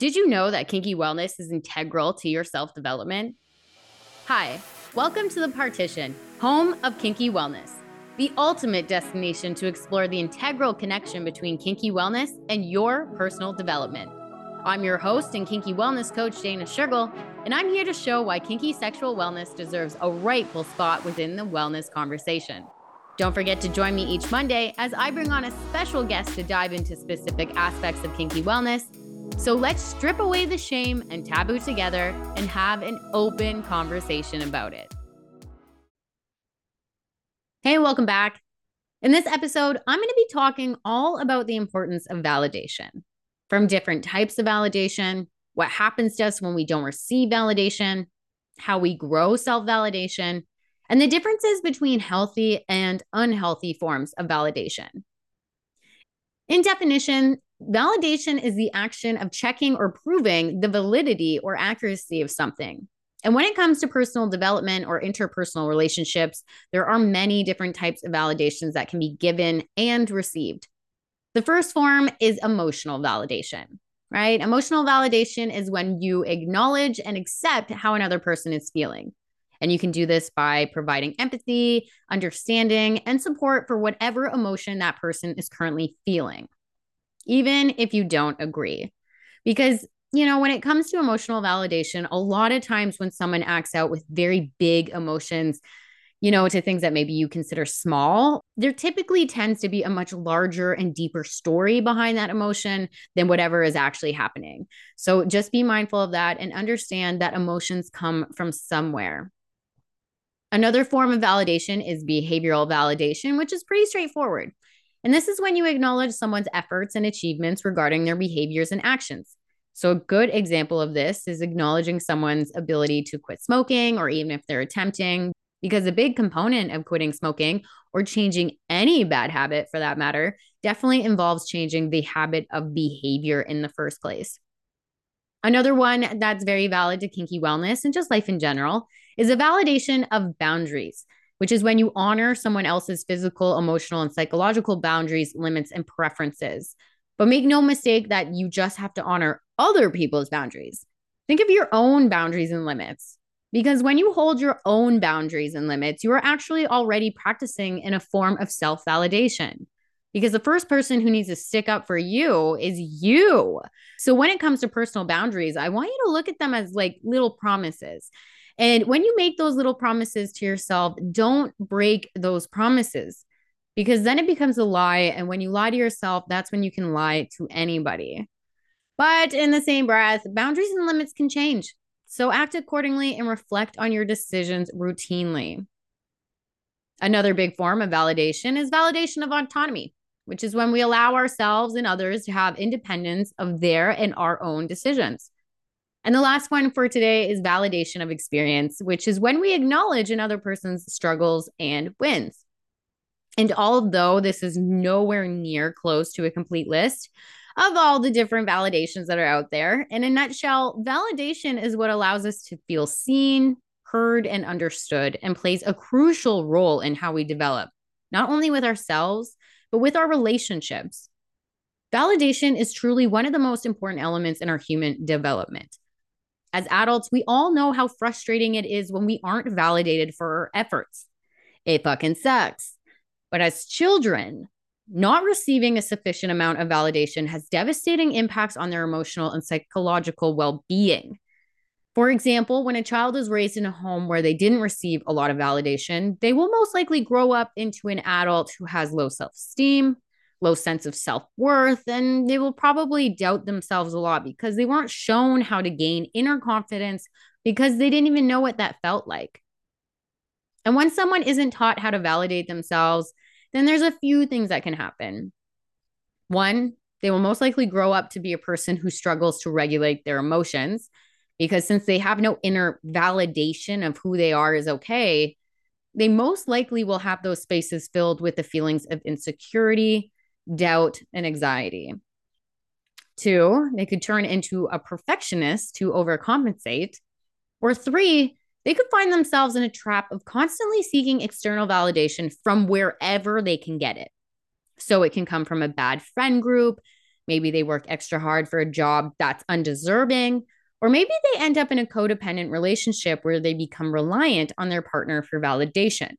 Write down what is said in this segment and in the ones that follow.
Did you know that kinky wellness is integral to your self-development? Hi, welcome to The Partition, home of kinky wellness, the ultimate destination to explore the integral connection between kinky wellness and your personal development. I'm your host and kinky wellness coach, Dana Schurgel, and I'm here to show why kinky sexual wellness deserves a rightful spot within the wellness conversation. Don't forget to join me each Monday as I bring on a special guest to dive into specific aspects of kinky wellness. So let's strip away the shame and taboo together and have an open conversation about it. Hey, welcome back. In this episode, I'm going to be talking all about the importance of validation, from different types of validation, what happens to us when we don't receive validation, how we grow self-validation, and the differences between healthy and unhealthy forms of validation. In definition, validation is the action of checking or proving the validity or accuracy of something. And when it comes to personal development or interpersonal relationships, there are many different types of validations that can be given and received. The first form is emotional validation, right? Emotional validation is when you acknowledge and accept how another person is feeling. And you can do this by providing empathy, understanding, and support for whatever emotion that person is currently feeling, even if you don't agree. Because, when it comes to emotional validation, a lot of times when someone acts out with very big emotions, to things that maybe you consider small, there typically tends to be a much larger and deeper story behind that emotion than whatever is actually happening. So just be mindful of that and understand that emotions come from somewhere. Another form of validation is behavioral validation, which is pretty straightforward. And this is when you acknowledge someone's efforts and achievements regarding their behaviors and actions. So a good example of this is acknowledging someone's ability to quit smoking, or even if they're attempting, because a big component of quitting smoking or changing any bad habit for that matter definitely involves changing the habit of behavior in the first place. Another one that's very valid to kinky wellness and just life in general is a validation of boundaries, which is when you honor someone else's physical, emotional, and psychological boundaries, limits, and preferences. But make no mistake that you just have to honor other people's boundaries. Think of your own boundaries and limits. Because when you hold your own boundaries and limits, you are actually already practicing in a form of self-validation. Because the first person who needs to stick up for you is you. So when it comes to personal boundaries, I want you to look at them as like little promises. And when you make those little promises to yourself, don't break those promises, because then it becomes a lie. And when you lie to yourself, that's when you can lie to anybody. But in the same breath, boundaries and limits can change. So act accordingly and reflect on your decisions routinely. Another big form of validation is validation of autonomy, which is when we allow ourselves and others to have independence of their and our own decisions. And the last one for today is validation of experience, which is when we acknowledge another person's struggles and wins. And although this is nowhere near close to a complete list of all the different validations that are out there, in a nutshell, validation is what allows us to feel seen, heard, and understood, and plays a crucial role in how we develop, not only with ourselves, but with our relationships. Validation is truly one of the most important elements in our human development. As adults, we all know how frustrating it is when we aren't validated for our efforts. It fucking sucks. But as children, not receiving a sufficient amount of validation has devastating impacts on their emotional and psychological well-being. For example, when a child is raised in a home where they didn't receive a lot of validation, they will most likely grow up into an adult who has low self-esteem, low sense of self-worth, and they will probably doubt themselves a lot because they weren't shown how to gain inner confidence because they didn't even know what that felt like. And when someone isn't taught how to validate themselves, then there's a few things that can happen. One, they will most likely grow up to be a person who struggles to regulate their emotions, because since they have no inner validation of who they are is okay, they most likely will have those spaces filled with the feelings of insecurity, doubt, and anxiety. Two, they could turn into a perfectionist to overcompensate. Or three, they could find themselves in a trap of constantly seeking external validation from wherever they can get it. So it can come from a bad friend group, Maybe they work extra hard for a job that's undeserving, or maybe they end up in a codependent relationship where they become reliant on their partner for validation.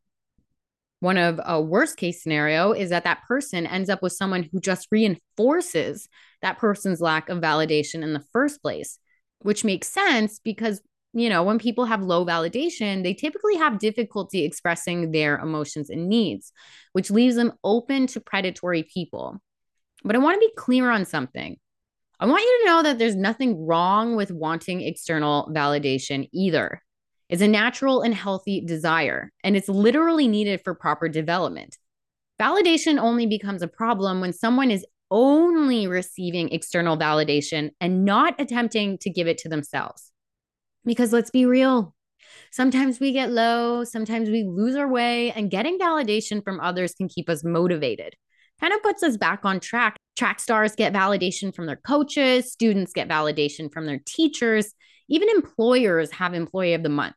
One of a worst case scenario is that that person ends up with someone who just reinforces that person's lack of validation in the first place, which makes sense because, when people have low validation, they typically have difficulty expressing their emotions and needs, which leaves them open to predatory people. But I want to be clear on something. I want you to know that there's nothing wrong with wanting external validation either. It's a natural and healthy desire, and it's literally needed for proper development. Validation only becomes a problem when someone is only receiving external validation and not attempting to give it to themselves. Because let's be real, sometimes we get low, sometimes we lose our way, and getting validation from others can keep us motivated. Kind of puts us back on track. Track stars get validation from their coaches, students get validation from their teachers, even employers have employee of the month.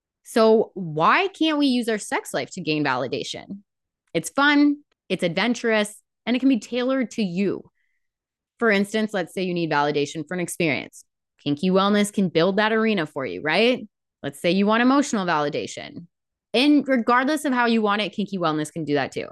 So why can't we use our sex life to gain validation? It's fun, it's adventurous, and it can be tailored to you. For instance, let's say you need validation for an experience. Kinky Wellness can build that arena for you, right? Let's say you want emotional validation. And regardless of how you want it, Kinky Wellness can do that too.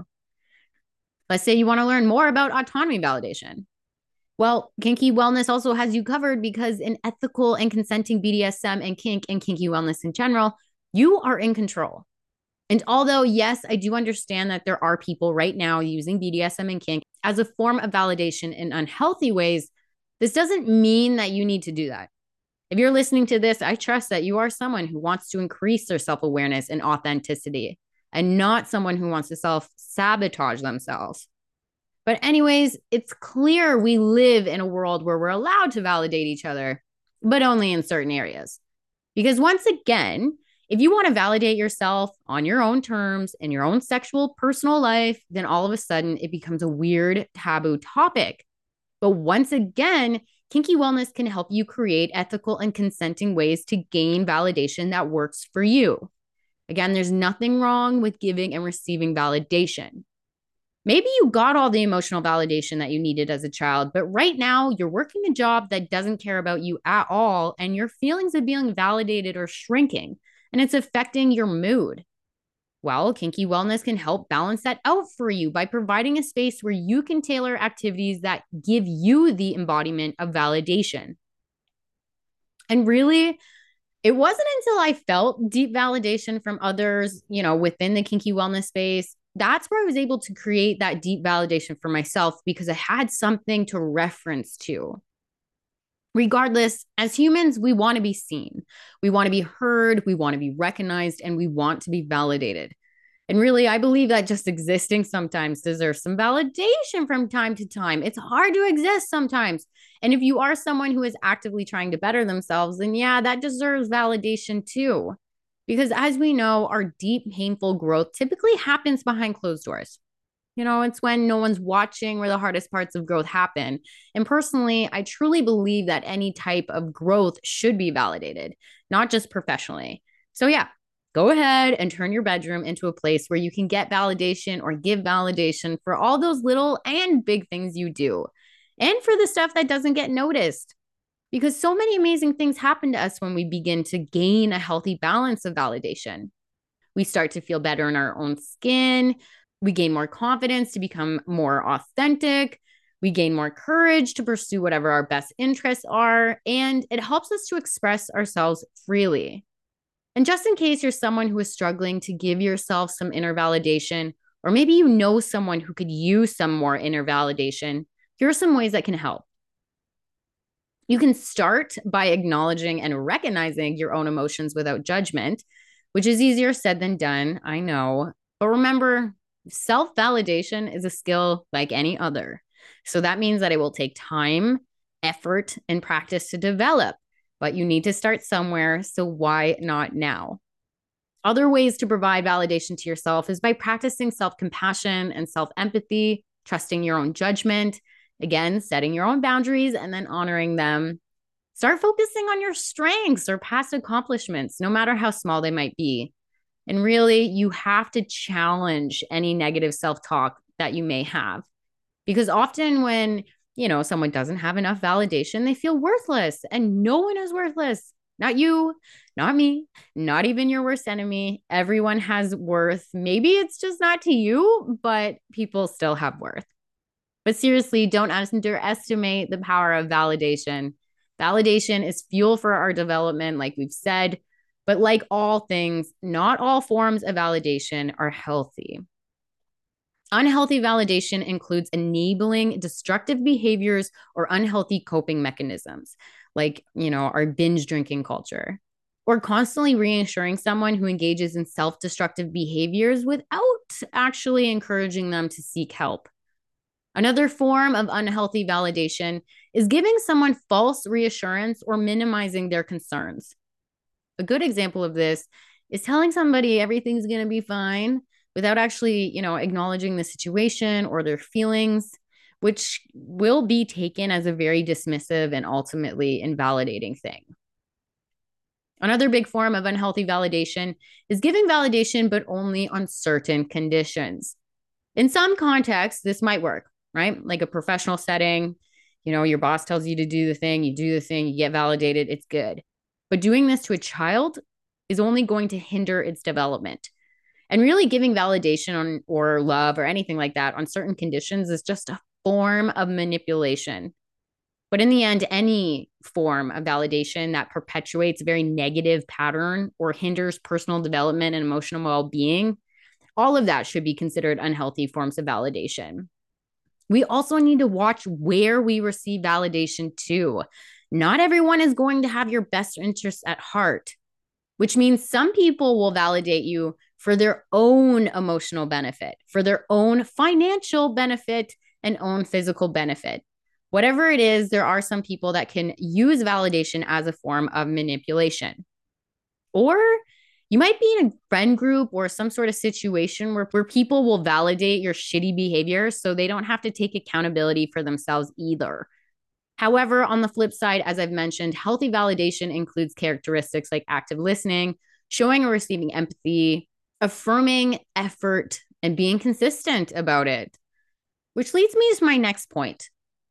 Let's say you want to learn more about autonomy validation. Well, Kinky Wellness also has you covered because in ethical and consenting BDSM and kink and Kinky Wellness in general, you are in control. And although, yes, I do understand that there are people right now using BDSM and kink as a form of validation in unhealthy ways, this doesn't mean that you need to do that. If you're listening to this, I trust that you are someone who wants to increase their self-awareness and authenticity and not someone who wants to self-sabotage themselves. But anyways, it's clear we live in a world where we're allowed to validate each other, but only in certain areas. Because once again, if you want to validate yourself on your own terms in your own sexual personal life, then all of a sudden it becomes a weird taboo topic. But once again, Kinky Wellness can help you create ethical and consenting ways to gain validation that works for you. Again, there's nothing wrong with giving and receiving validation. Maybe you got all the emotional validation that you needed as a child, but right now you're working a job that doesn't care about you at all, and your feelings of being validated are shrinking, and it's affecting your mood. Well, Kinky Wellness can help balance that out for you by providing a space where you can tailor activities that give you the embodiment of validation. And really, it wasn't until I felt deep validation from others, within the Kinky Wellness space, that's where I was able to create that deep validation for myself because I had something to reference to. Regardless, as humans, we want to be seen. We want to be heard. We want to be recognized, and we want to be validated. And really, I believe that just existing sometimes deserves some validation from time to time. It's hard to exist sometimes. And if you are someone who is actively trying to better themselves, then yeah, that deserves validation too. Because as we know, our deep, painful growth typically happens behind closed doors. It's when no one's watching where the hardest parts of growth happen. And personally, I truly believe that any type of growth should be validated, not just professionally. So yeah, go ahead and turn your bedroom into a place where you can get validation or give validation for all those little and big things you do, and for the stuff that doesn't get noticed. Because so many amazing things happen to us when we begin to gain a healthy balance of validation. We start to feel better in our own skin. We gain more confidence to become more authentic. We gain more courage to pursue whatever our best interests are. And it helps us to express ourselves freely. And just in case you're someone who is struggling to give yourself some inner validation, or maybe you know someone who could use some more inner validation, here are some ways that can help. You can start by acknowledging and recognizing your own emotions without judgment, which is easier said than done, I know. But remember, self-validation is a skill like any other. So that means that it will take time, effort, and practice to develop, but you need to start somewhere. So why not now? Other ways to provide validation to yourself is by practicing self-compassion and self-empathy, trusting your own judgment, again, setting your own boundaries and then honoring them. Start focusing on your strengths or past accomplishments, no matter how small they might be. And really, you have to challenge any negative self-talk that you may have. Because often when someone doesn't have enough validation, they feel worthless, and no one is worthless. Not you, not me, not even your worst enemy. Everyone has worth. Maybe it's just not to you, but people still have worth. But seriously, don't underestimate the power of validation. Validation is fuel for our development, like we've said. But like all things, not all forms of validation are healthy. Unhealthy validation includes enabling destructive behaviors or unhealthy coping mechanisms, like, our binge drinking culture, or constantly reassuring someone who engages in self destructive behaviors without actually encouraging them to seek help. Another form of unhealthy validation is giving someone false reassurance or minimizing their concerns. A good example of this is telling somebody everything's going to be fine without actually, acknowledging the situation or their feelings, which will be taken as a very dismissive and ultimately invalidating thing. Another big form of unhealthy validation is giving validation, but only on certain conditions. In some contexts, this might work, right? Like a professional setting, your boss tells you to do the thing, you do the thing, you get validated, it's good. But doing this to a child is only going to hinder its development. And really giving validation on or love or anything like that on certain conditions is just a form of manipulation. But in the end, any form of validation that perpetuates a very negative pattern or hinders personal development and emotional well-being, all of that should be considered unhealthy forms of validation. We also need to watch where we receive validation too. Not everyone is going to have your best interests at heart, which means some people will validate you for their own emotional benefit, for their own financial benefit, and own physical benefit. Whatever it is, there are some people that can use validation as a form of manipulation. Or you might be in a friend group or some sort of situation where people will validate your shitty behavior so they don't have to take accountability for themselves either. However, on the flip side, as I've mentioned, healthy validation includes characteristics like active listening, showing or receiving empathy, affirming effort, and being consistent about it. Which leads me to my next point.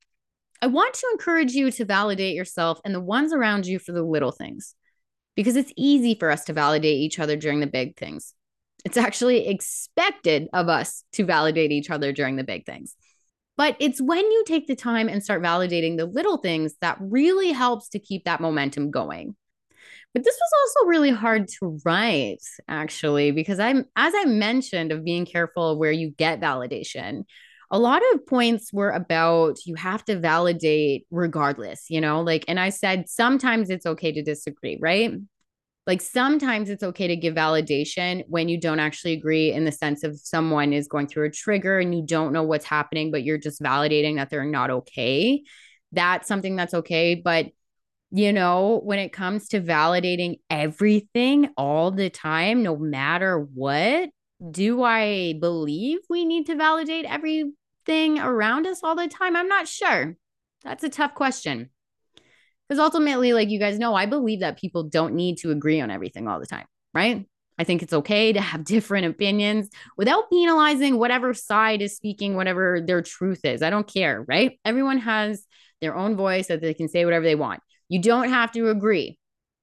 I want to encourage you to validate yourself and the ones around you for the little things, because it's easy for us to validate each other during the big things. It's actually expected of us to validate each other during the big things. But it's when you take the time and start validating the little things that really helps to keep that momentum going. But this was also really hard to write, actually, because as I mentioned, of being careful of where you get validation. A lot of points were about you have to validate regardless, and I said sometimes it's okay to disagree, right? Like sometimes it's okay to give validation when you don't actually agree, in the sense of someone is going through a trigger and you don't know what's happening, but you're just validating that they're not okay. That's something that's okay. But, when it comes to validating everything all the time, no matter what, do I believe we need to validate everything around us all the time? I'm not sure. That's a tough question. Because ultimately, like you guys know, I believe that people don't need to agree on everything all the time, right? I think it's okay to have different opinions without penalizing whatever side is speaking, whatever their truth is. I don't care, right? Everyone has their own voice that they can say whatever they want. You don't have to agree.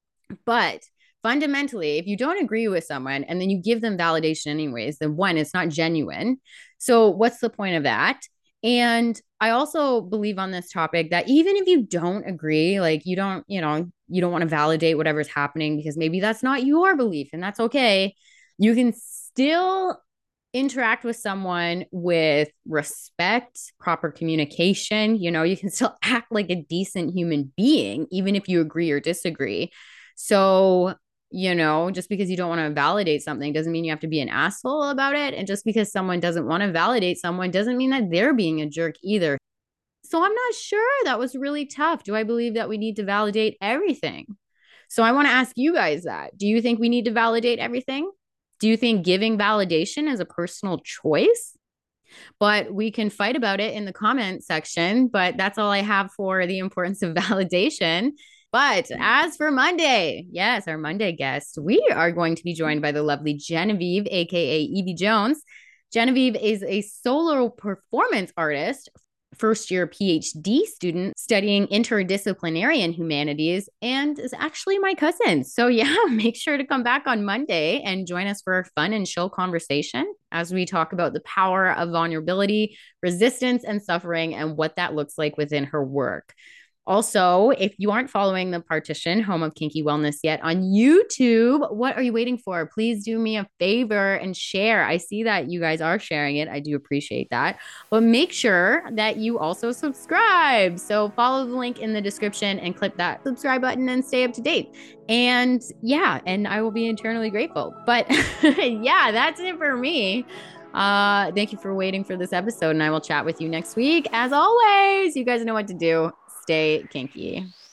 But fundamentally, if you don't agree with someone and then you give them validation anyways, then one, it's not genuine. So what's the point of that? And I also believe on this topic that even if you don't agree, like you don't want to validate whatever's happening because maybe that's not your belief and that's okay. You can still interact with someone with respect, proper communication. You can still act like a decent human being, even if you agree or disagree. So, just because you don't want to validate something doesn't mean you have to be an asshole about it. And just because someone doesn't want to validate someone doesn't mean that they're being a jerk either. So I'm not sure. That was really tough. Do I believe that we need to validate everything? So I want to ask you guys that. Do you think we need to validate everything? Do you think giving validation is a personal choice? But we can fight about it in the comment section. But that's all I have for the importance of validation. But as for Monday, yes, our Monday guest, we are going to be joined by the lovely Genevieve, aka Evie Jones. Genevieve is a solo performance artist first year PhD student studying interdisciplinary and humanities and is actually my cousin. So, yeah, make sure to come back on Monday and join us for a fun and chill conversation as we talk about the power of vulnerability, resistance, and suffering and what that looks like within her work. Also, if you aren't following the Partition Home of Kinky Wellness yet on YouTube, what are you waiting for? Please do me a favor and share. I see that you guys are sharing it. I do appreciate that. But make sure that you also subscribe. So follow the link in the description and click that subscribe button and stay up to date. And yeah, and I will be eternally grateful. But yeah, that's it for me. Thank you for waiting for this episode, and I will chat with you next week. As always, you guys know what to do. Stay kinky.